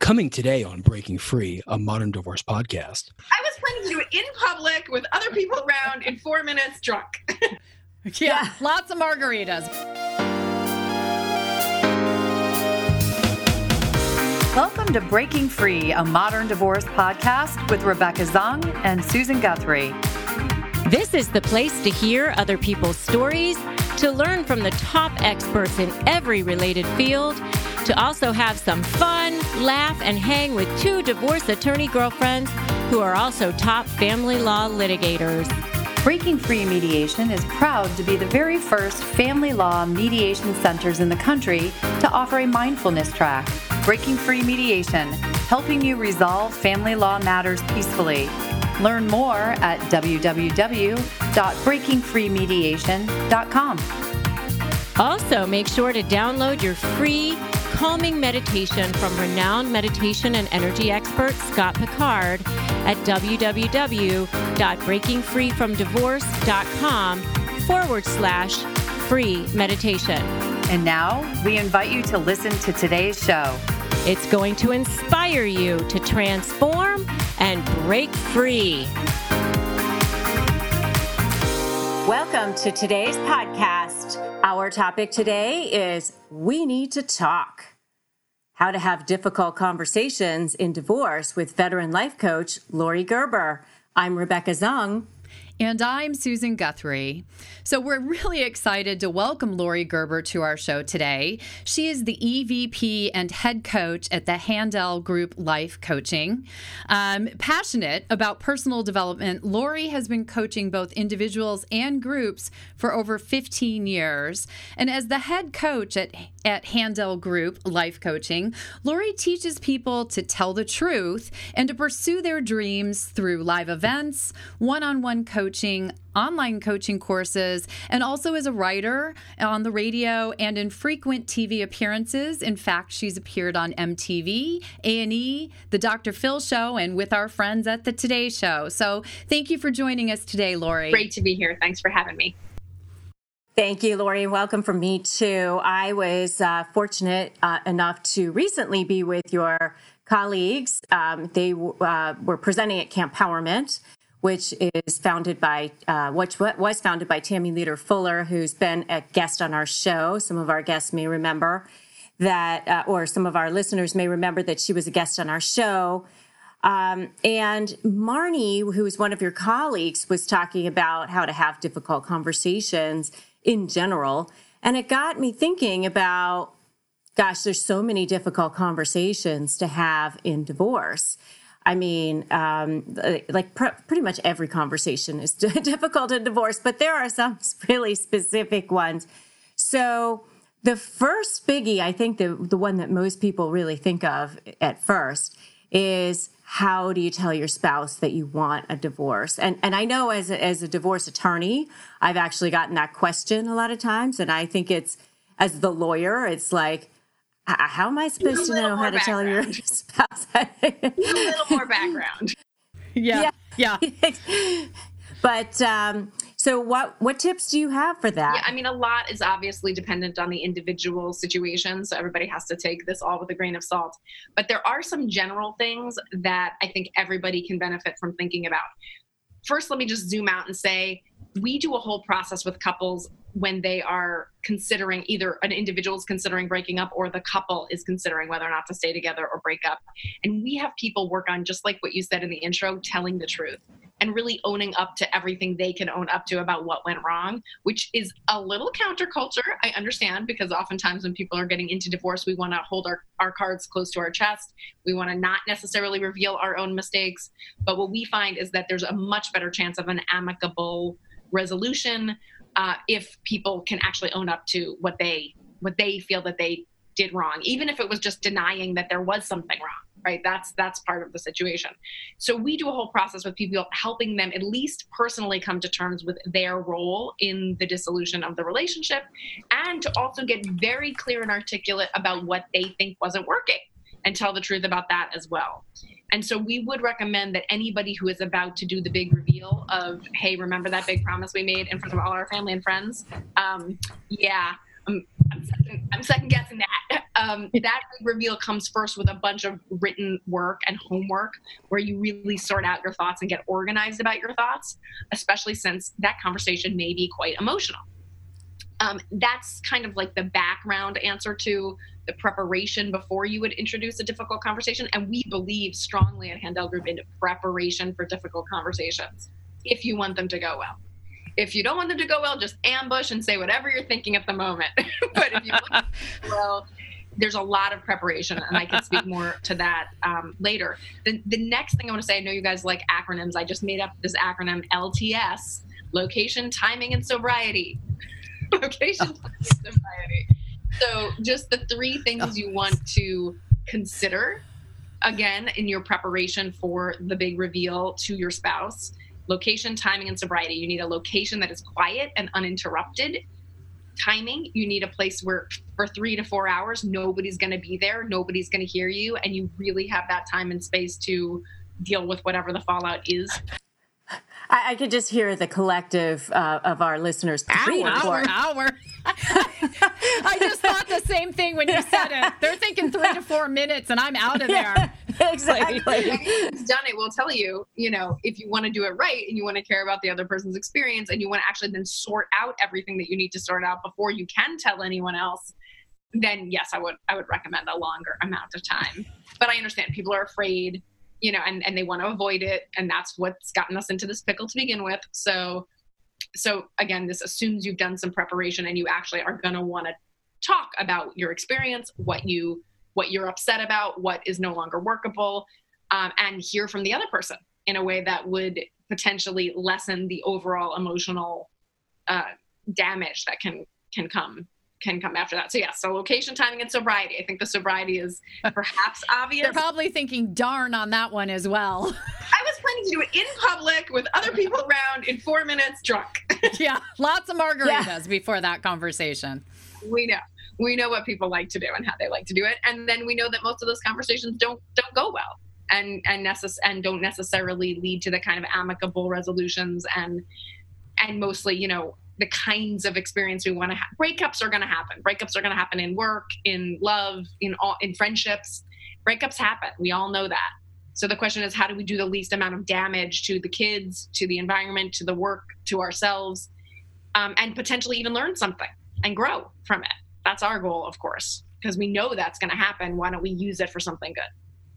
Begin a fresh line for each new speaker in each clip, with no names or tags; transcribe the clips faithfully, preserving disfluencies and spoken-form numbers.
Coming today on Breaking Free, a modern divorce podcast.
I was planning to do it in public with other people around in four minutes drunk.
yeah, yeah, lots of margaritas. Welcome to Breaking Free, a modern divorce podcast with Rebecca Zung and Susan Guthrie.
This is the place to hear other people's stories, to learn from the top experts in every related field, to also have some fun, laugh, and hang with two divorce attorney girlfriends who are also top family law litigators.
Breaking Free Mediation is proud to be the very first family law mediation centers in the country to offer a mindfulness track. Breaking Free Mediation, helping you resolve family law matters peacefully. Learn more at w w w dot breaking free mediation dot com.
Also, make sure to download your free calming meditation from renowned meditation and energy expert Scott Picard at w w w dot breaking free from divorce dot com forward slash free meditation.
And now we invite you to listen to today's show.
It's going to inspire you to transform and break free. Welcome to today's podcast. Our topic today is We Need to Talk. How to have difficult conversations in divorce with veteran life coach Lori Gerber. I'm Rebecca Zung.
And I'm Susan Guthrie. So we're really excited to welcome Lori Gerber to our show today. She is the E V P and head coach at the Handel Group Life Coaching. Um, passionate about personal development, Lori has been coaching both individuals and groups for over fifteen years. And as the head coach at, at Handel Group Life Coaching, Lori teaches people to tell the truth and to pursue their dreams through live events, one-on-one coaching, Coaching, online coaching courses, and also as a writer on the radio and in frequent T V appearances. In fact, she's appeared on M T V, A and E, The Doctor Phil Show, and with our friends at The Today Show. So thank you for joining us today, Lori.
Great to be here. Thanks for having me.
Thank you, Lori, and welcome from me, too. I was uh, fortunate uh, enough to recently be with your colleagues. Um, they uh, were presenting at Camp Empowerment, which is founded by, uh, which was founded by Tammy Leader Fuller, who's been a guest on our show. Some of our guests may remember that, uh, or some of our listeners may remember that she was a guest on our show. Um, and Marnie, who is one of your colleagues, was talking about how to have difficult conversations in general. And it got me thinking about, gosh, there's so many difficult conversations to have in divorce. I mean, um, like pr- pretty much every conversation is difficult in divorce, but there are some really specific ones. So the first biggie, I think the, the one that most people really think of at first is, how do you tell your spouse that you want a divorce? And and I know as a, as a divorce attorney, I've actually gotten that question a lot of times. And I think it's, as the lawyer, it's like, how am I supposed to know how to tell your spouse?
A little more background.
Yeah, yeah.
yeah. But um, so what, what tips do you have for that?
Yeah, I mean, a lot is obviously dependent on the individual situation. So everybody has to take this all with a grain of salt. But there are some general things that I think everybody can benefit from thinking about. First, let me just zoom out and say, we do a whole process with couples when they are considering, either an individual is considering breaking up or the couple is considering whether or not to stay together or break up. And we have people work on, just like what you said in the intro, telling the truth and really owning up to everything they can own up to about what went wrong, which is a little counterculture. I understand, because oftentimes when people are getting into divorce, we want to hold our, our cards close to our chest. We want to not necessarily reveal our own mistakes. But what we find is that there's a much better chance of an amicable resolution uh, if people can actually own up to what they what they feel that they did wrong, even if it was just denying that there was something wrong, right? That's that's part of the situation. So we do a whole process with people, helping them at least personally come to terms with their role in the dissolution of the relationship, and to also get very clear and articulate about what they think wasn't working, and tell the truth about that as well. And so we would recommend that anybody who is about to do the big reveal of, hey, remember that big promise we made in front of all our family and friends? Um, yeah, I'm, I'm, second, I'm second guessing that. Um, that big reveal comes first with a bunch of written work and homework where you really sort out your thoughts and get organized about your thoughts, especially since that conversation may be quite emotional. Um, that's kind of like the background answer to the preparation before you would introduce a difficult conversation. And we believe strongly at Handel Group in preparation for difficult conversations if you want them to go well. If you don't want them to go well, just ambush and say whatever you're thinking at the moment. But if you want them to go well, there's a lot of preparation, and I can speak more to that um, later. The, the next thing I want to say, I know you guys like acronyms. I just made up this acronym L T S, location, timing, and sobriety. Location, timing, and sobriety. So just the three things you want to consider, again, in your preparation for the big reveal to your spouse. Location, timing, and sobriety. You need a location that is quiet and uninterrupted. Timing, you need a place where for three to four hours, nobody's going to be there, nobody's going to hear you, and you really have that time and space to deal with whatever the fallout is.
I, I could just hear the collective uh, of our listeners.
Hour, hour, hour. I just thought the same thing when you said it. They're thinking three to four minutes, and I'm out of there.
Exactly.
Anyone who's done it will tell you, you know, if you want to do it right and you want to care about the other person's experience and you want to actually then sort out everything that you need to sort out before you can tell anyone else, then yes, I would I would recommend a longer amount of time. But I understand people are afraid, you know, and, and they want to avoid it. And that's what's gotten us into this pickle to begin with. So, so again, this assumes you've done some preparation and you actually are going to want to talk about your experience, what you what you're upset about, what is no longer workable, um, and hear from the other person in a way that would potentially lessen the overall emotional uh, damage that can can come can come after that. So yeah, so location, timing, and sobriety. I think the sobriety is perhaps obvious.
They're probably thinking darn on that one as well.
I was planning to do it in public with other people around in four minutes drunk.
Yeah, lots of margaritas
Yeah.
before that conversation.
We know. We know what people like to do and how they like to do it. And then we know that most of those conversations don't don't go well and and necess- and don't necessarily lead to the kind of amicable resolutions and and mostly, you know, the kinds of experience we want to have. Breakups are going to happen. Breakups are going to happen in work, in love, in all, in friendships. Breakups happen. We all know that. So the question is, how do we do the least amount of damage to the kids, to the environment, to the work, to ourselves, um, and potentially even learn something and grow from it? That's our goal, of course, because we know that's going to happen. Why don't we use it for something good?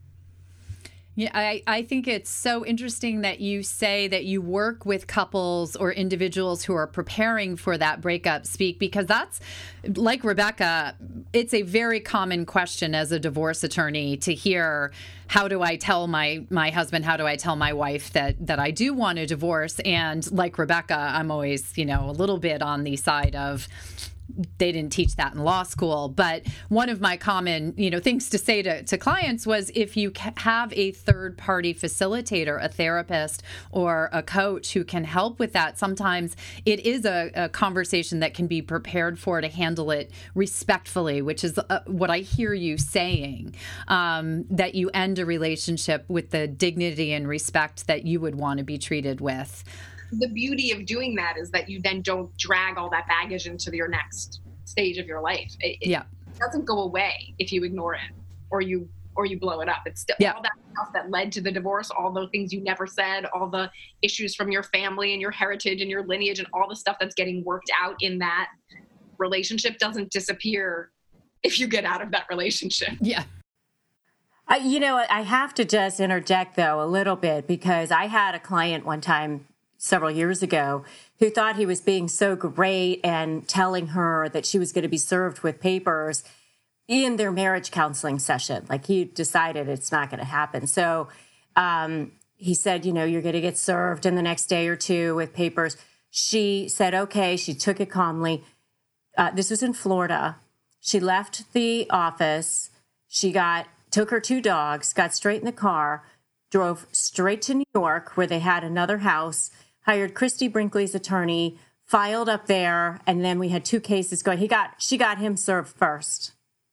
Yeah, I, I think it's so interesting that you say that you work with couples or individuals who are preparing for that breakup speak, because that's, like Rebecca, it's a very common question as a divorce attorney to hear, how do I tell my my husband, how do I tell my wife that that I do want a divorce? And like Rebecca, I'm always, you know, a little bit on the side of, they didn't teach that in law school. But one of my common, you know, things to say to, to clients was, if you ca- have a third party facilitator, a therapist or a coach who can help with that, sometimes it is a, a conversation that can be prepared for to handle it respectfully, which is uh, what I hear you saying, um, that you end a relationship with the dignity and respect that you would want to be treated with.
The beauty of doing that is that you then don't drag all that baggage into your next stage of your life. It, it
Yeah.
doesn't go away if you ignore it or you or you blow it up. It's still
Yeah.
all that stuff that led to the divorce, all the things you never said, all the issues from your family and your heritage and your lineage and all the stuff that's getting worked out in that relationship doesn't disappear if you get out of that relationship.
Yeah.
Uh, you know, I have to just interject, though, a little bit, because I had a client one time several years ago who thought he was being so great and telling her that she was going to be served with papers in their marriage counseling session. Like, he decided it's not going to happen. So um, he said, you know, you're going to get served in the next day or two with papers. She said, okay. She took it calmly. Uh, this was in Florida. She left the office. She got took her two dogs, got straight in the car, drove straight to New York, where they had another house, hired Christy Brinkley's attorney, filed up there, and then we had two cases going. He got, she got him served first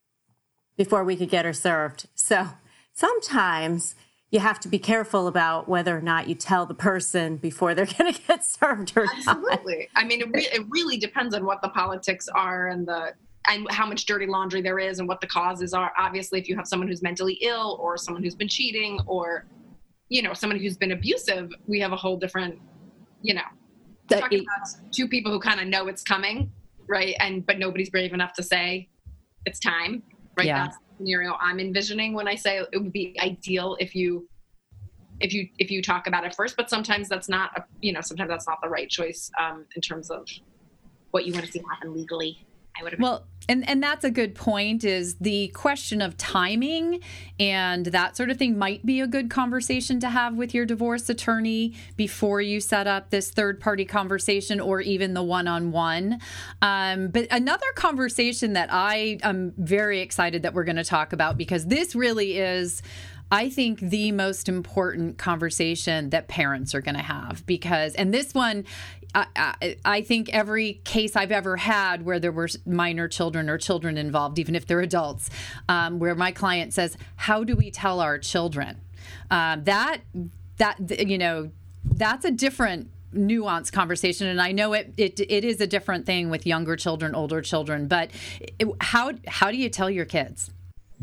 before we could get her served. So sometimes you have to be careful about whether or not you tell the person before they're going to get served or not.
Absolutely. I mean, it, re- it really depends on what the politics are and the and how much dirty laundry there is and what the causes are. Obviously, if you have someone who's mentally ill or someone who's been cheating or, you know, someone who's been abusive, we have a whole different, you know,
That
talking
it-
about two people who kind of know it's coming, right? And, but nobody's brave enough to say it's time, right?
Yeah.
That's the scenario I'm envisioning when I say it would be ideal if you, if you, if you talk about it first, but sometimes that's not, a, you know, sometimes that's not the right choice um, in terms of what you want to see happen legally. I would have
Well, and, and that's a good point, is the question of timing and that sort of thing might be a good conversation to have with your divorce attorney before you set up this third party conversation or even the one-on-one. Um, but another conversation that I am very excited that we're going to talk about, because this really is, I think, the most important conversation that parents are going to have, because, and this one, I, I, I think every case I've ever had where there were minor children or children involved, even if they're adults, um, where my client says, how do we tell our children? Um, that, that, you know, that's a different nuanced conversation. And I know it, it, it is a different thing with younger children, older children, but it, how, how do you tell your kids?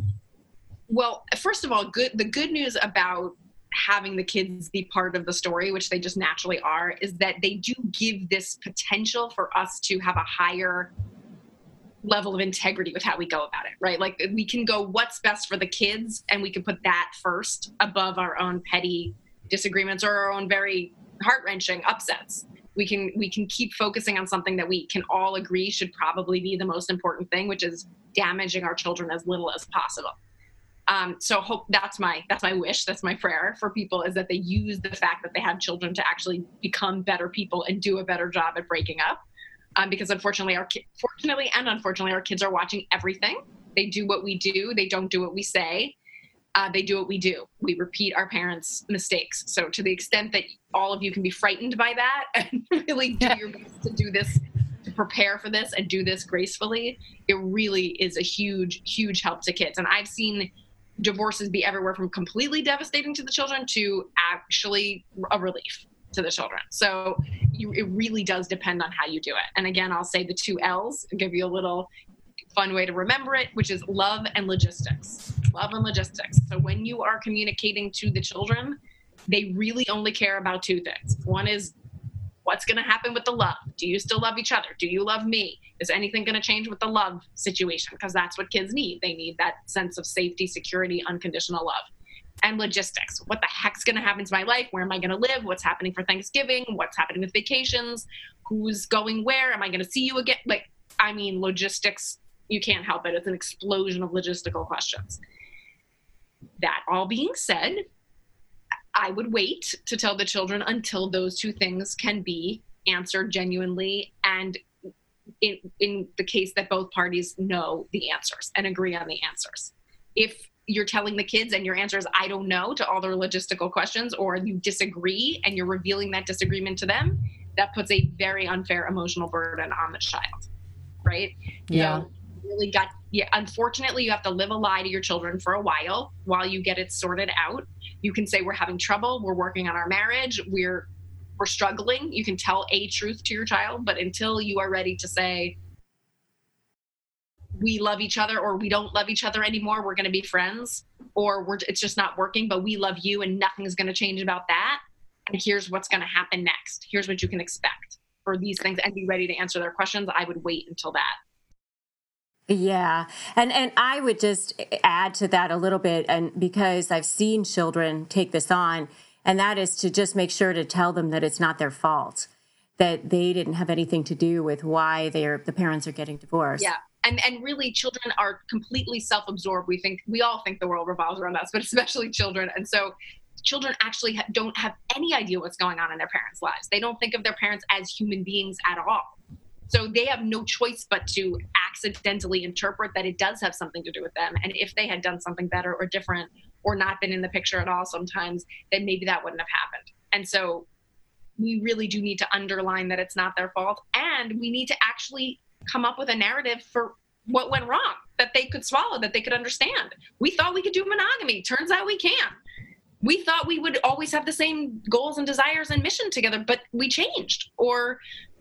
Well, first of all, good. The good news about having the kids be part of the story, which they just naturally are, is that they do give this potential for us to have a higher level of integrity with how we go about it, right? Like we can go, what's best for the kids? And we can put that first above our own petty disagreements or our own very heart-wrenching upsets. We can, we can keep focusing on something that we can all agree should probably be the most important thing, which is damaging our children as little as possible. Um, so hope that's my, that's my wish. That's my prayer for people, is that they use the fact that they have children to actually become better people and do a better job at breaking up. Um, because unfortunately our ki- fortunately and unfortunately, our kids are watching everything. They do what we do. They don't do what we say. Uh, they do what we do. We repeat our parents' mistakes. So to the extent that all of you can be frightened by that and really do your best to do this, to prepare for this and do this gracefully, it really is a huge, huge help to kids. And I've seen divorces be everywhere from completely devastating to the children to actually a relief to the children. So you, it really does depend on how you do it. And again, I'll say the two L's and give you a little fun way to remember it, which is love and logistics. Love and logistics. So when you are communicating to the children, they really only care about two things. One is, what's going to happen with the love? Do you still love each other? Do you love me? Is anything going to change with the love situation? Because that's what kids need. They need that sense of safety, security, unconditional love. And logistics. What the heck's going to happen to my life? Where am I going to live? What's happening for Thanksgiving? What's happening with vacations? Who's going where? Am I going to see you again? Like, I mean, logistics, you can't help it. It's an explosion of logistical questions. That all being said, I would wait to tell the children until those two things can be answered genuinely, and in, in the case that both parties know the answers and agree on the answers. If you're telling the kids and your answer is, I don't know, to all their logistical questions, or you disagree and you're revealing that disagreement to them, that puts a very unfair emotional burden on the child, right?
Yeah.
So really got, yeah, unfortunately, you have to live a lie to your children for a while, while you get it sorted out. You can say, we're having trouble, we're working on our marriage, we're we're struggling. You can tell a truth to your child, but until you are ready to say, we love each other, or we don't love each other anymore, we're going to be friends, or we're, it's just not working, but we love you and nothing's going to change about that. And here's what's going to happen next. Here's what you can expect for these things, and be ready to answer their questions. I would wait until that.
Yeah. And and I would just add to that a little bit, and because I've seen children take this on, and that is to just make sure to tell them that it's not their fault, that they didn't have anything to do with why they're the parents are getting divorced.
Yeah. And and really, children are completely self-absorbed. We think, we all think the world revolves around us, but especially children. And so children actually ha- don't have any idea what's going on in their parents' lives. They don't think of their parents as human beings at all. So they have no choice but to accidentally interpret that it does have something to do with them. And if they had done something better or different, or not been in the picture at all sometimes, then maybe that wouldn't have happened. And so we really do need to underline that it's not their fault. And we need to actually come up with a narrative for what went wrong, that they could swallow, that they could understand. We thought we could do monogamy. Turns out we can't. We thought we would always have the same goals and desires and mission together, but we changed. Or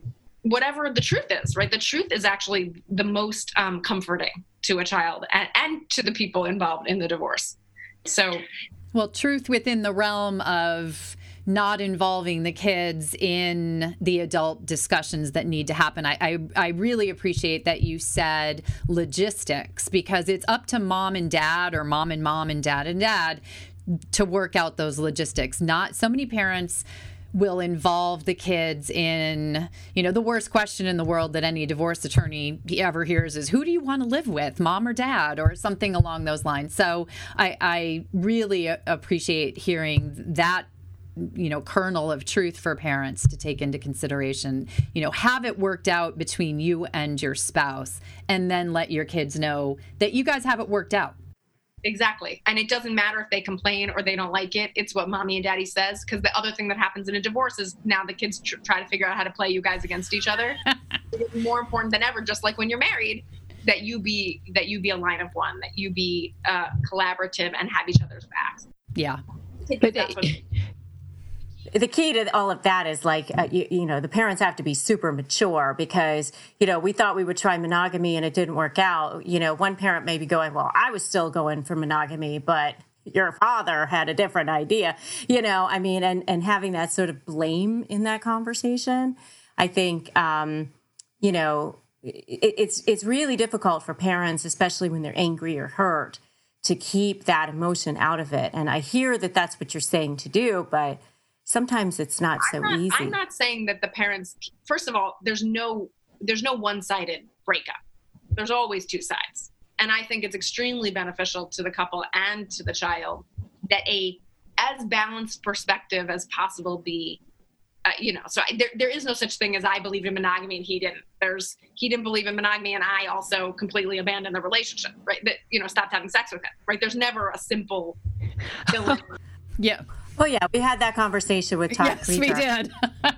whatever the truth is, right? The truth is actually the most um, comforting to a child and, and to the people involved in the divorce. So,
well, truth within the realm of not involving the kids in the adult discussions that need to happen. I, I, I really appreciate that you said logistics, because it's up to mom and dad, or mom and mom and dad and dad, to work out those logistics. Not so many parents will involve the kids in, you know, the worst question in the world that any divorce attorney ever hears is, who do you want to live with, mom or dad, or something along those lines. So I, I really appreciate hearing that, you know, kernel of truth for parents to take into consideration. You know, have it worked out between you and your spouse, and then let your kids know that you guys have it worked out.
Exactly. And it doesn't matter if they complain or they don't like it. It's what mommy and daddy says. Because the other thing that happens in a divorce is now the kids tr- try to figure out how to play you guys against each other. It's more important than ever, just like when you're married, that you be that you be a line of one, that you be uh, collaborative and have each other's backs.
Yeah.
But that's what the key to all of that is like, uh, you, you know, the parents have to be super mature, because, you know, we thought we would try monogamy and it didn't work out. You know, one parent may be going, well, I was still going for monogamy, but your father had a different idea, you know, I mean, and, and having that sort of blame in that conversation, I think, um, you know, it, it's, it's really difficult for parents, especially when they're angry or hurt, to keep that emotion out of it. And I hear that that's what you're saying to do, but sometimes it's not so
I'm not,
easy.
I'm not saying that the parents, first of all, there's no there's no one-sided breakup. There's always two sides. And I think it's extremely beneficial to the couple and to the child that a as balanced perspective as possible be, uh, you know, so I, there, there is no such thing as I believe in monogamy and he didn't. There's, he didn't believe in monogamy and I also completely abandoned the relationship, right? That, you know, stopped having sex with him, right? There's never a simple.
Yeah.
Oh, yeah. We had that conversation with Todd
Yes,
Krieger.
we did.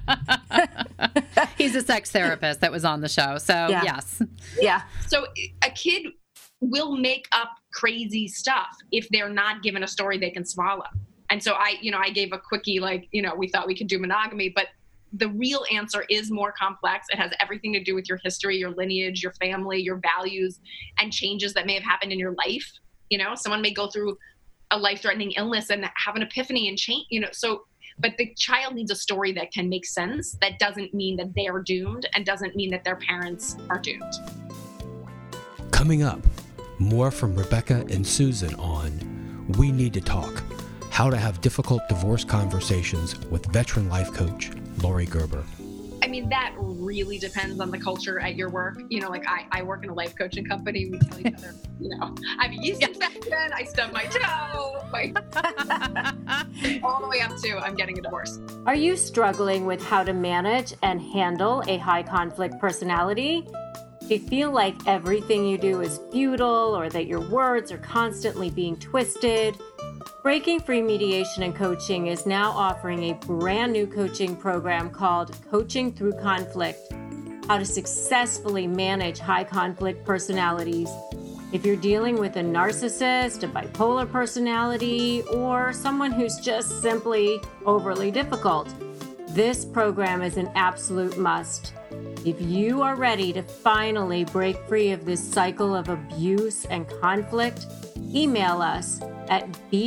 He's a sex therapist that was on the show. So,
yeah.
yes.
Yeah.
So a kid will make up crazy stuff if they're not given a story they can swallow. And so I, you know, I gave a quickie, like, you know, we thought we could do monogamy, but the real answer is more complex. It has everything to do with your history, your lineage, your family, your values, and changes that may have happened in your life. You know, someone may go through a life-threatening illness and have an epiphany and change, you know, so, but the child needs a story that can make sense. That doesn't mean that they are doomed and doesn't mean that their parents are doomed.
Coming up, more from Rebecca and Susan on We Need to Talk, how to have difficult divorce conversations with veteran life coach Lori Gerber.
I mean, that really depends on the culture at your work. You know, like I, I work in a life coaching company. We tell each other, you know, I have a yeast infection, I stubbed my toe, like, all the way up to I'm getting a divorce.
Are you struggling with how to manage and handle a high conflict personality? Do you feel like everything you do is futile or that your words are constantly being twisted? Breaking Free Mediation and Coaching is now offering a brand new coaching program called Coaching Through Conflict, how to successfully manage high conflict personalities. If you're dealing with a narcissist, a bipolar personality, or someone who's just simply overly difficult, this program is an absolute must. If you are ready to finally break free of this cycle of abuse and conflict, email us at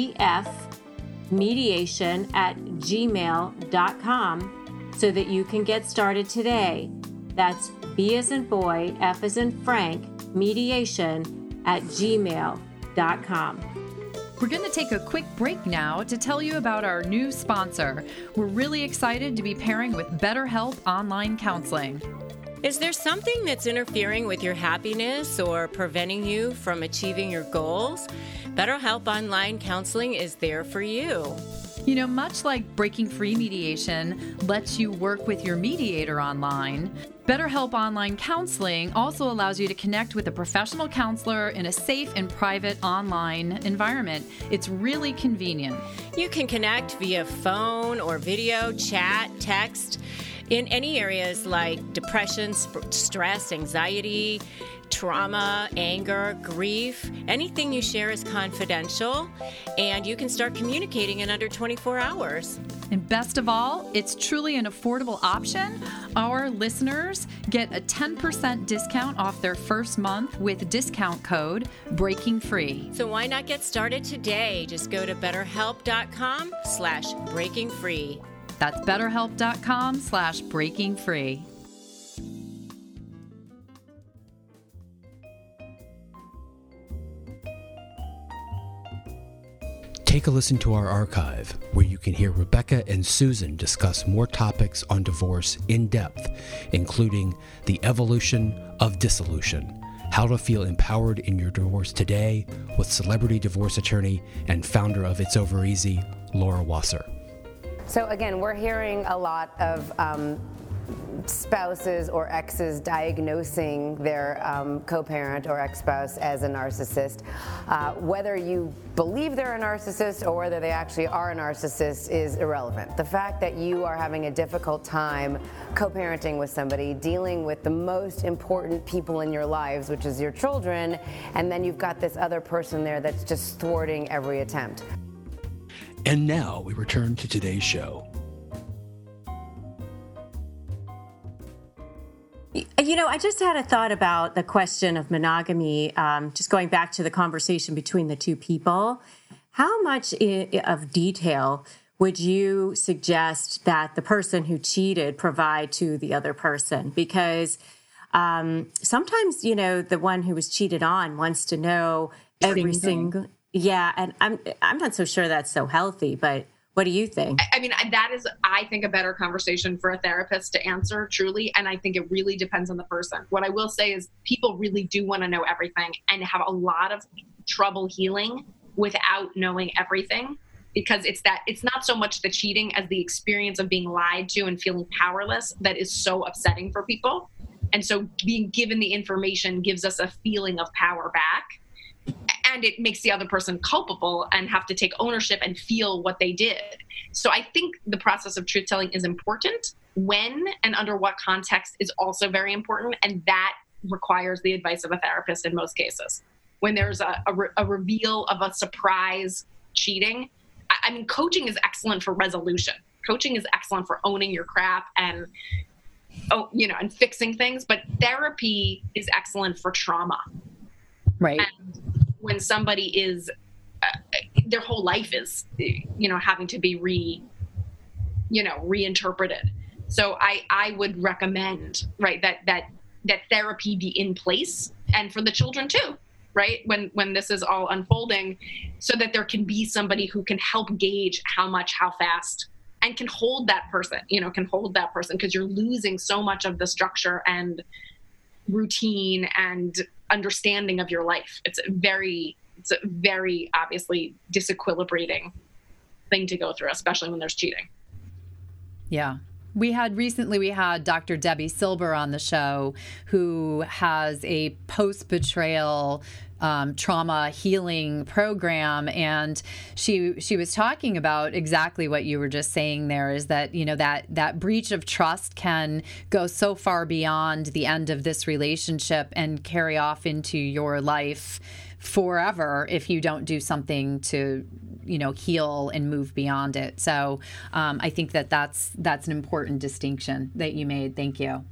bfmediation at gmail dot com so that you can get started today. That's B as in boy, F as in Frank, mediation at gmail dot com.
We're going to take a quick break now to tell you about our new sponsor. We're really excited to be pairing with BetterHelp Online Counseling.
Is there something that's interfering with your happiness or preventing you from achieving your goals? BetterHelp Online Counseling is there for you.
You know, much like Breaking Free Mediation lets you work with your mediator online, BetterHelp Online Counseling also allows you to connect with a professional counselor in a safe and private online environment. It's really convenient.
You can connect via phone or video, chat, text. in any areas like depression, sp- stress, anxiety, trauma, anger, grief. Anything you share is confidential, and you can start communicating in under twenty-four hours.
And best of all, it's truly an affordable option. Our listeners get a ten percent discount off their first month with discount code BREAKINGFREE.
So why not get started today? Just go to betterhelp.com slash breaking free.
That's betterhelp.com slash breaking free.
Take a listen to our archive, where you can hear Rebecca and Susan discuss more topics on divorce in depth, including the evolution of dissolution, how to feel empowered in your divorce today, with celebrity divorce attorney and founder of It's Over Easy, Laura Wasser.
So again, we're hearing a lot of um, spouses or exes diagnosing their um, co-parent or ex-spouse as a narcissist. Uh, whether you believe they're a narcissist or whether they actually are a narcissist is irrelevant. The fact that you are having a difficult time co-parenting with somebody, dealing with the most important people in your lives, which is your children, and then you've got this other person there that's just thwarting every attempt.
And now we return to today's show.
You know, I just had a thought about the question of monogamy, um, just going back to the conversation between the two people. How much I- of detail would you suggest that the person who cheated provide to the other person? Because um, sometimes, you know, the one who was cheated on wants to know every single... Yeah, and I'm I'm not so sure that's so healthy, but what do you think?
I mean, that is, I think, a better conversation for a therapist to answer, truly. And I think it really depends on the person. What I will say is people really do want to know everything and have a lot of trouble healing without knowing everything, because it's that it's not so much the cheating as the experience of being lied to and feeling powerless that is so upsetting for people. And so being given the information gives us a feeling of power back. And it makes the other person culpable and have to take ownership and feel what they did. So I think the process of truth-telling is important. When and under what context is also very important. And that requires the advice of a therapist in most cases. When there's a, a, re- a reveal of a surprise cheating, I, I mean, coaching is excellent for resolution. Coaching is excellent for owning your crap and, oh, you know, and fixing things. But therapy is excellent for trauma.
Right.
And when somebody is, uh, their whole life is, you know, having to be re, you know, reinterpreted. So I, I would recommend, right, that, that, that therapy be in place, and for the children too, right? When, when this is all unfolding, so that there can be somebody who can help gauge how much, how fast, and can hold that person, you know, can hold that person, because you're losing so much of the structure and routine and understanding of your life. It's a very, it's a very obviously disequilibrating thing to go through, especially when there's cheating.
Yeah. We had recently, we had Doctor Debbie Silber on the show, who has a post-betrayal um, trauma healing program. And she she was talking about exactly what you were just saying there, is that, you know, that, that breach of trust can go so far beyond the end of this relationship and carry off into your life forever if you don't do something to, you know, heal and move beyond it. So um, I think that that's, that's an important distinction that you made. Thank you.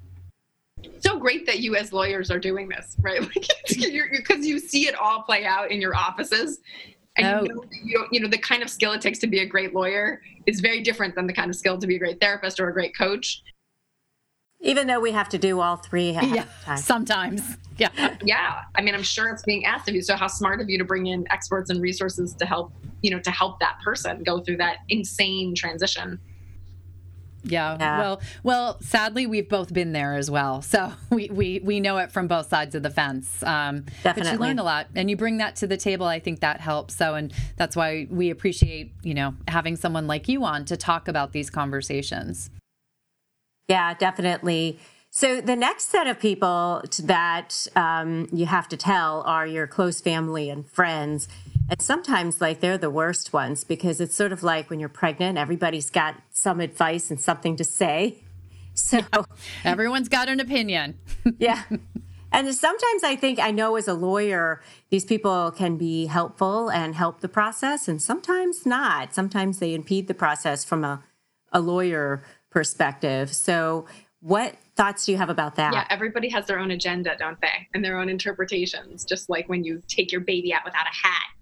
So great that you as lawyers are doing this, right? Like, because you see it all play out in your offices. And
oh.
you, know, you, you know, the kind of skill it takes to be a great lawyer is very different than the kind of skill to be a great therapist or a great coach.
Even though we have to do all three at
yeah,
time.
sometimes. Yeah.
Yeah. I mean, I'm sure it's being asked of you. So how smart of you to bring in experts and resources to help, you know, to help that person go through that insane transition.
Yeah.
Yeah.
Well, well, sadly, we've both been there as well. So we, we, we know it from both sides of the fence. Um,
Definitely.
But you learn a lot and you bring that to the table. I think that helps. So, and that's why we appreciate, you know, having someone like you on to talk about these conversations.
Yeah, definitely. So the next set of people that um, you have to tell are your close family and friends. And sometimes, like, they're the worst ones, because it's sort of like when you're pregnant, everybody's got some advice and something to say. So
yeah. Everyone's got an opinion.
yeah. And sometimes I think, I know as a lawyer, these people can be helpful and help the process, and sometimes not. Sometimes they impede the process from a, a lawyer perspective. So what thoughts do you have about that?
Yeah, everybody has their own agenda, don't they? And their own interpretations, just like when you take your baby out without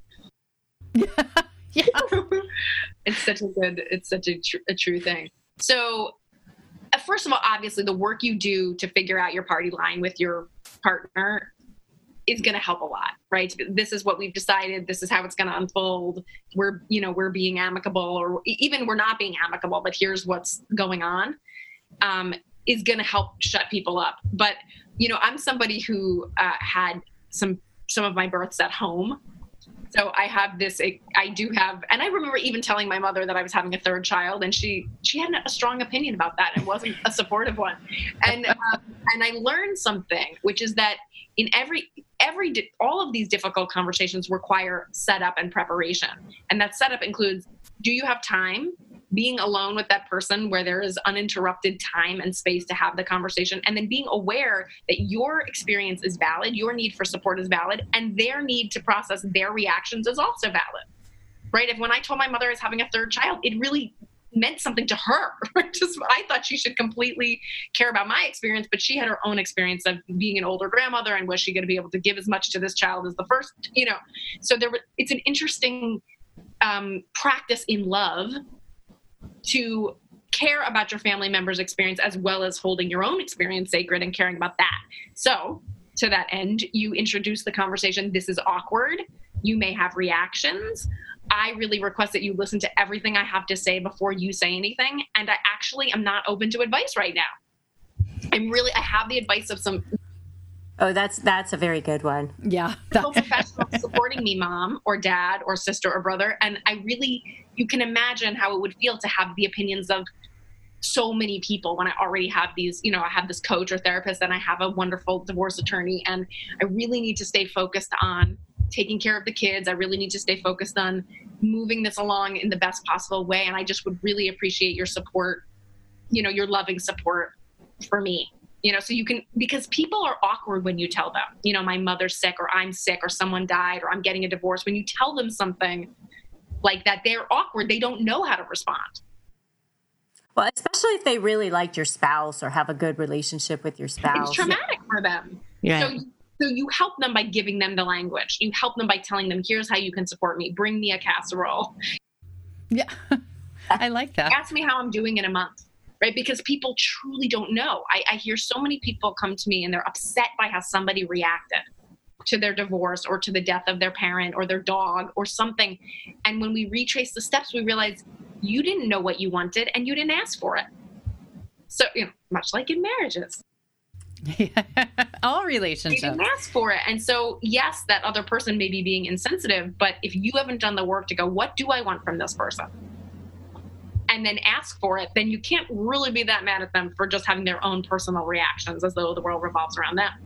a hat.
Yeah.
It's such a good, it's such a, tr- a true thing. So uh, first of all, obviously the work you do to figure out your party line with your partner is going to help a lot, right? This is what we've decided. This is how it's going to unfold. We're, you know, we're being amicable, or even we're not being amicable, but here's what's going on, um, is going to help shut people up. But, you know, I'm somebody who uh, had some, some of my births at home. So I have this, I do have, and I remember even telling my mother that I was having a third child, and she, she had a strong opinion about that. It wasn't a supportive one. And, um, and I learned something, which is that in every, every, all of these difficult conversations require setup and preparation. And that setup includes, do you have time? Being alone with that person where there is uninterrupted time and space to have the conversation, and then being aware that your experience is valid, your need for support is valid, and their need to process their reactions is also valid, right? If when I told my mother I was having a third child, it really meant something to her. Just, I thought she should completely care about my experience, but she had her own experience of being an older grandmother, and was she going to be able to give as much to this child as the first, you know? So there, it's an interesting um, practice in love to care about your family member's experience as well as holding your own experience sacred and caring about that. So to that end, you introduce the conversation. This is awkward. You may have reactions. I really request that you listen to everything I have to say before you say anything. And I actually am not open to advice right now. I'm really, I have the advice of some
Oh, that's that's a very good one.
Yeah.
professionals supporting me, mom or dad or sister or brother. And I really, you can imagine how it would feel to have the opinions of so many people when I already have these, you know, I have this coach or therapist, and I have a wonderful divorce attorney, and I really need to stay focused on taking care of the kids. I really need to stay focused on moving this along in the best possible way. And I just would really appreciate your support, you know, your loving support for me. You know, so you can, because people are awkward when you tell them, you know, my mother's sick, or I'm sick, or someone died, or I'm getting a divorce. When you tell them something like that, they're awkward. They don't know how to respond.
Well, especially if they really liked your spouse or have a good relationship with your spouse.
It's traumatic for them.
Yeah.
So, so you help them by giving them the language. You help them by telling them, here's how you can support me. Bring me a casserole.
Yeah. I like that.
Ask me how I'm doing in a month. Right? Because people truly don't know. I, I hear so many people come to me and they're upset by how somebody reacted to their divorce, or to the death of their parent, or their dog, or something. And when we retrace the steps, we realize you didn't know what you wanted, and you didn't ask for it. So, you know, much like in marriages.
All
You
relationships.
didn't ask for it. And so, yes, that other person may be being insensitive, but if you haven't done the work to go, what do I want from this person? And then ask for it, then you can't really be that mad at them for just having their own personal reactions as though the world revolves around them.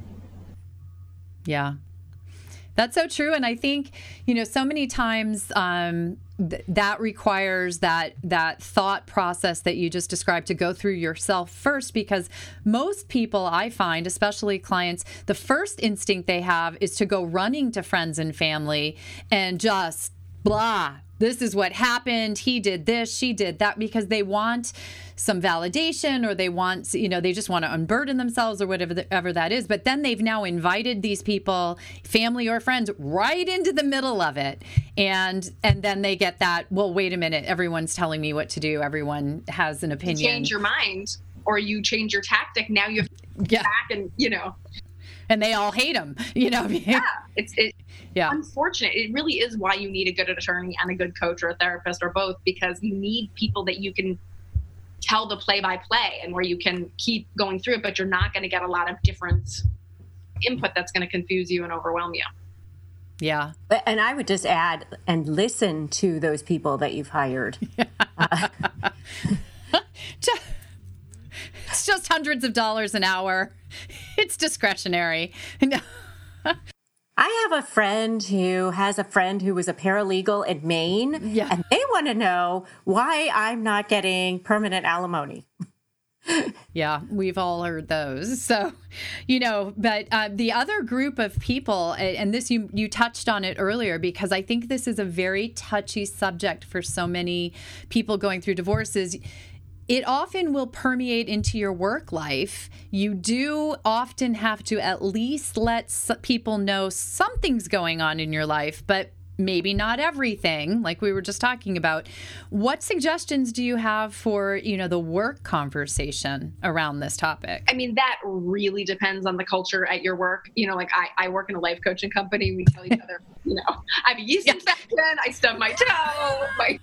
Yeah, that's so true. And I think, you know, so many times um, th- that requires that that thought process that you just described to go through yourself first, because most people, I find, especially clients, the first instinct they have is to go running to friends and family and just blah. This is what happened. He did this, she did that, because they want some validation, or they want, you know, they just want to unburden themselves, or whatever, the, whatever that is. But then they've now invited these people, family or friends, right into the middle of it. And and then they get that, well, wait a minute, everyone's telling me what to do. Everyone has an opinion.
You change your mind, or you change your tactic. Now you have to
yeah.
back and, you know.
And they all hate them, you know.
Yeah, it's it,
yeah.
unfortunate. It really is why you need a good attorney and a good coach, or a therapist, or both, because you need people that you can tell the play-by-play and where you can keep going through it, but you're not going to get a lot of different input that's going to confuse you and overwhelm you.
Yeah.
And I would just add, and listen to those people that you've hired. uh,
It's just hundreds of dollars an hour. It's discretionary.
I have a friend who has a friend who was a paralegal in Maine,
yeah.
and they want to know why I'm not getting permanent alimony.
Yeah, we've all heard those. So, you know, but uh, the other group of people, and this you you touched on it earlier, because I think this is a very touchy subject for so many people going through divorces. It often will permeate into your work life. You do often have to at least let people know something's going on in your life, but maybe not everything, like we were just talking about. What suggestions do you have for, you know, the work conversation around this topic?
I mean, that really depends on the culture at your work. You know, like I, I work in a life coaching company. We tell each other, you know, I have a yeast infection, I stubbed my toe, my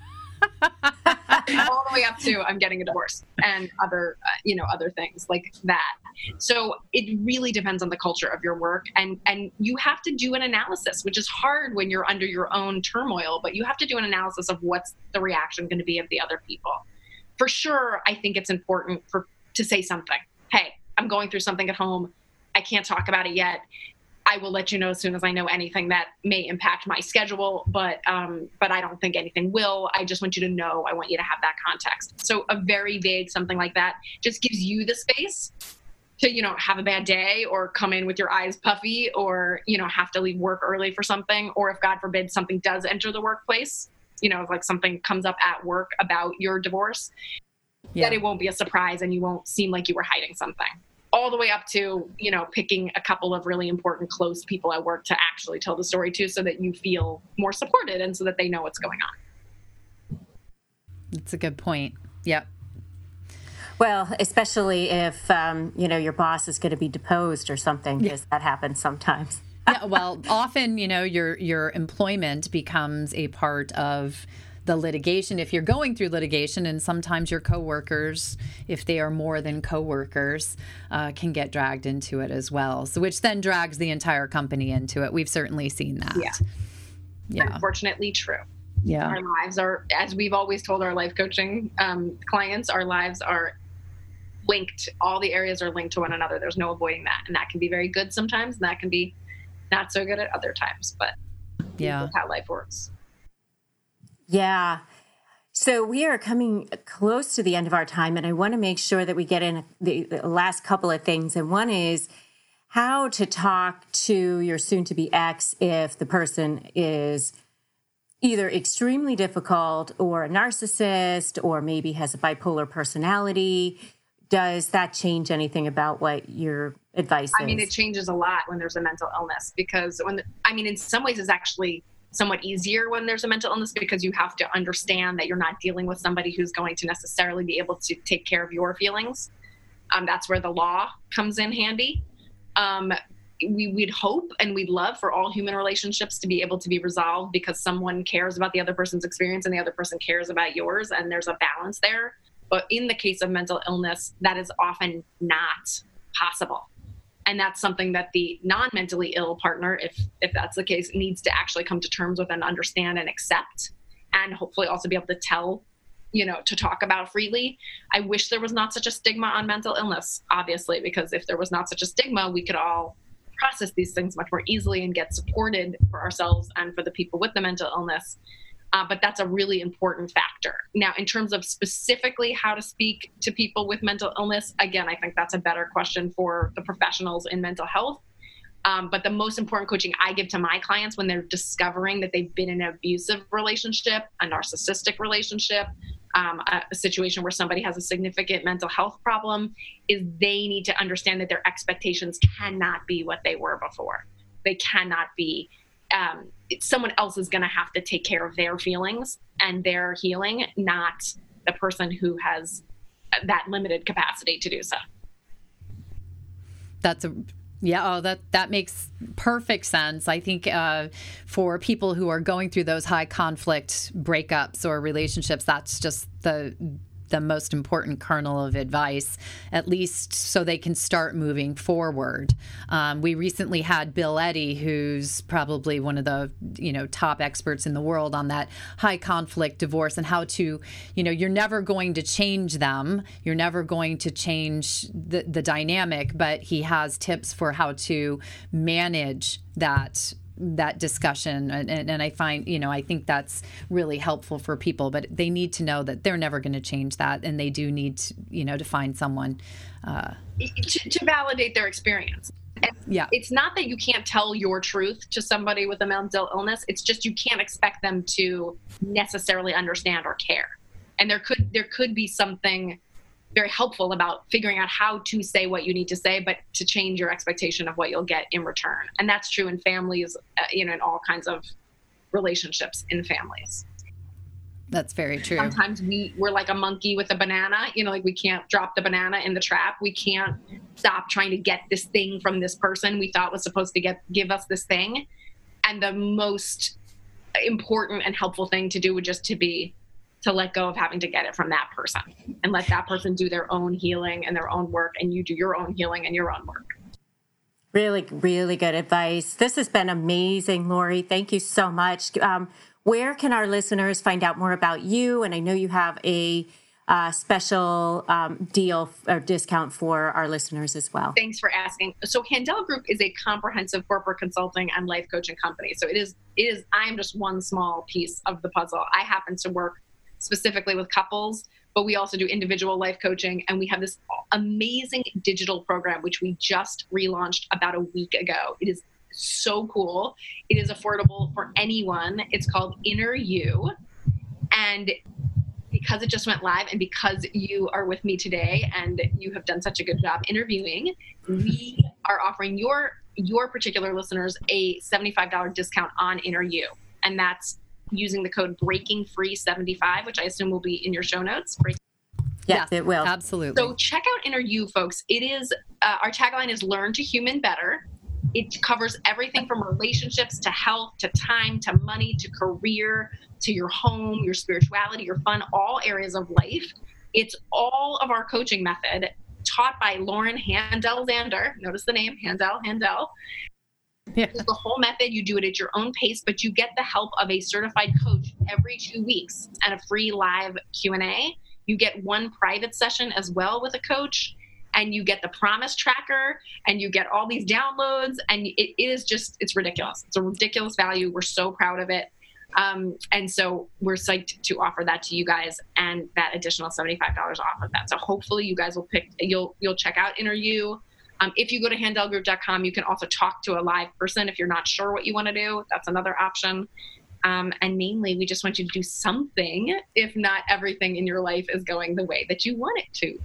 all the way up to I'm getting a divorce and other, uh, you know, other things like that. So it really depends on the culture of your work, and and you have to do an analysis, which is hard when you're under your own turmoil, but you have to do an analysis of what's the reaction going to be of the other people. For sure, I think it's important for to say something. Hey, I'm going through something at home. I can't talk about it yet. I will let you know as soon as I know anything that may impact my schedule, but um, but I don't think anything will. I just want you to know. I want you to have that context. So a very vague something like that just gives you the space to, you know, have a bad day or come in with your eyes puffy or, you know, have to leave work early for something. Or if God forbid something does enter the workplace, you know, if like something comes up at work about your divorce, yeah. that it won't be a surprise and you won't seem like you were hiding something. All the way up to, you know, picking a couple of really important close people at work to actually tell the story to so that you feel more supported and so that they know what's going on.
That's a good point. Yep.
Well, especially if, um, you know, your boss is going to be deposed or something, because yeah. that happens sometimes.
Yeah, well, often, you know, your your employment becomes a part of the litigation if you're going through litigation, and sometimes your coworkers, if they are more than coworkers, uh, can get dragged into it as well. So, which then drags the entire company into it. We've certainly seen that.
Yeah,
yeah.
Unfortunately, true.
Yeah,
our lives are, as we've always told our life coaching um, clients, our lives are linked. All the areas are linked to one another. There's no avoiding that, and that can be very good sometimes, and that can be not so good at other times. But
yeah,
that's how life works.
Yeah. So we are coming close to the end of our time, and I want to make sure that we get in the, the last couple of things. And one is how to talk to your soon-to-be ex if the person is either extremely difficult or a narcissist or maybe has a bipolar personality. Does that change anything about what your advice is?
I mean, it changes a lot when there's a mental illness because when, the, I mean, in some ways it's actually somewhat easier when there's a mental illness because you have to understand that you're not dealing with somebody who's going to necessarily be able to take care of your feelings. Um, that's where the law comes in handy. Um, we, we'd hope and we'd love for all human relationships to be able to be resolved because someone cares about the other person's experience and the other person cares about yours, and there's a balance there. But in the case of mental illness, that is often not possible. And that's something that the non-mentally ill partner, if if that's the case, needs to actually come to terms with and understand and accept, and hopefully also be able to tell, you know, to talk about freely. I wish there was not such a stigma on mental illness, obviously, because if there was not such a stigma, we could all process these things much more easily and get supported for ourselves and for the people with the mental illness. Uh, but that's a really important factor. Now, in terms of specifically how to speak to people with mental illness, again, I think that's a better question for the professionals in mental health. Um, but the most important coaching I give to my clients when they're discovering that they've been in an abusive relationship, a narcissistic relationship, um, a, a situation where somebody has a significant mental health problem, is they need to understand that their expectations cannot be what they were before. They cannot be. Um, someone else is going to have to take care of their feelings and their healing, not the person who has that limited capacity to do so.
That's a yeah. Oh, that that makes perfect sense. I think uh, for people who are going through those high conflict breakups or relationships, that's just the the most important kernel of advice, at least so they can start moving forward. Um, we recently had Bill Eddy, who's probably one of the, you know, top experts in the world on that high conflict divorce and how to, you know, you're never going to change them. You're never going to change the, the dynamic, but he has tips for how to manage that that discussion. And, and, and I find, you know, I think that's really helpful for people, but they need to know that they're never going to change that. And they do need to, you know, to find someone uh,
to, to validate their experience. And
yeah.
It's not that you can't tell your truth to somebody with a mental illness. It's just you can't expect them to necessarily understand or care. And there could there could be something very helpful about figuring out how to say what you need to say, but to change your expectation of what you'll get in return. And that's true in families, uh, you know, in all kinds of relationships in families.
That's very true.
Sometimes we, we're like a monkey with a banana, you know, like we can't drop the banana in the trap. We can't stop trying to get this thing from this person we thought was supposed to get give us this thing. And the most important and helpful thing to do would just to be to let go of having to get it from that person and let that person do their own healing and their own work, and you do your own healing and your own work.
Really, really good advice. This has been amazing, Lori. Thank you so much. Um, where can our listeners find out more about you? And I know you have a uh, special um, deal or discount for our listeners as well.
Thanks for asking. So Handel Group is a comprehensive corporate consulting and life coaching company. So it is, it is, I am just one small piece of the puzzle. I happen to work specifically with couples, but we also do individual life coaching. And we have this amazing digital program, which we just relaunched about a week ago. It is so cool. It is affordable for anyone. It's called Inner You. And because it just went live and because you are with me today and you have done such a good job interviewing, we are offering your, your particular listeners a seventy-five dollars discount on Inner You. And that's using the code breaking free seventy-five, which I assume will be in your show notes. Break-
yes, it will.
Absolutely.
So check out Inner You, folks. It is, uh, our tagline is learn to human better. It covers everything from relationships to health, to time, to money, to career, to your home, your spirituality, your fun, all areas of life. It's all of our coaching method taught by Lauren Handel Zander. Notice the name, Handel, Handel.
Yeah.
It's the whole method. You do it at your own pace, but you get the help of a certified coach every two weeks and a free live Q and A. You get one private session as well with a coach, and you get the promise tracker, and you get all these downloads, and it, it is just, it's ridiculous. It's a ridiculous value. We're so proud of it. Um, and so we're psyched to offer that to you guys and that additional seventy-five dollars off of that. So hopefully you guys will pick, you'll, you'll check out Inner You. Um, if you go to handel group dot com, you can also talk to a live person if you're not sure what you want to do. That's another option. Um, and mainly, we just want you to do something if not everything in your life is going the way that you want it to.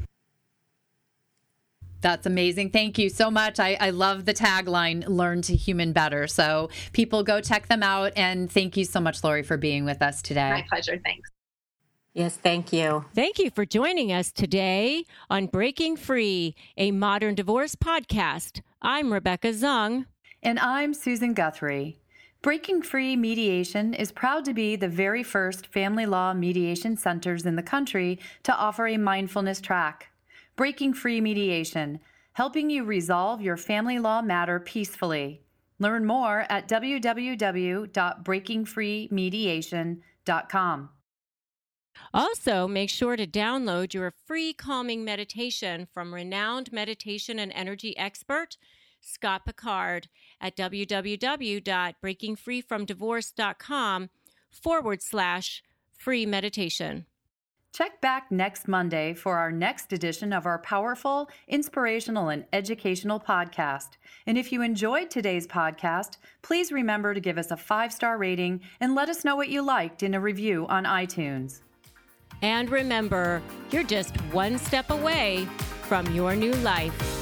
That's amazing. Thank you so much. I, I love the tagline, learn to human better. So people go check them out. And thank you so much, Lori, for being with us today.
My pleasure. Thanks.
Yes, thank you.
Thank you for joining us today on Breaking Free, a modern divorce podcast. I'm Rebecca Zung.
And I'm Susan Guthrie. Breaking Free Mediation is proud to be the very first family law mediation centers in the country to offer a mindfulness track. Breaking Free Mediation, helping you resolve your family law matter peacefully. Learn more at w w w dot breaking free mediation dot com.
Also, make sure to download your free calming meditation from renowned meditation and energy expert, Scott Picard, at w w w dot breaking free from divorce dot com forward slash free meditation.
Check back next Monday for our next edition of our powerful, inspirational, and educational podcast. And if you enjoyed today's podcast, please remember to give us a five-star rating and let us know what you liked in a review on iTunes.
And remember, you're just one step away from your new life.